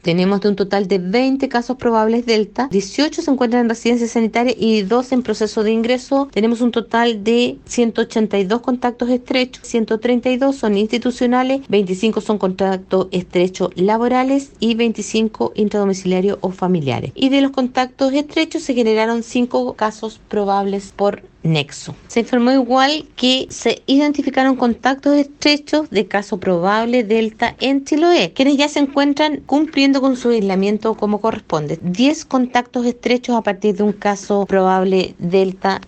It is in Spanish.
Tenemos de un total de 20 casos probables Delta, 18 se encuentran en residencia sanitaria y 2 en proceso de ingreso. Tenemos un total de 182 contactos estrechos, 132 son institucionales, 25 son contactos estrechos laborales y 25 intradomiciliarios o familiares. Y de los contactos estrechos se generaron 5 casos probables por nexo. Se informó igual que se identificaron contactos estrechos de caso probable Delta en Chiloé, quienes ya se encuentran cumpliendo con su aislamiento como corresponde. 10 contactos estrechos a partir de un caso probable Delta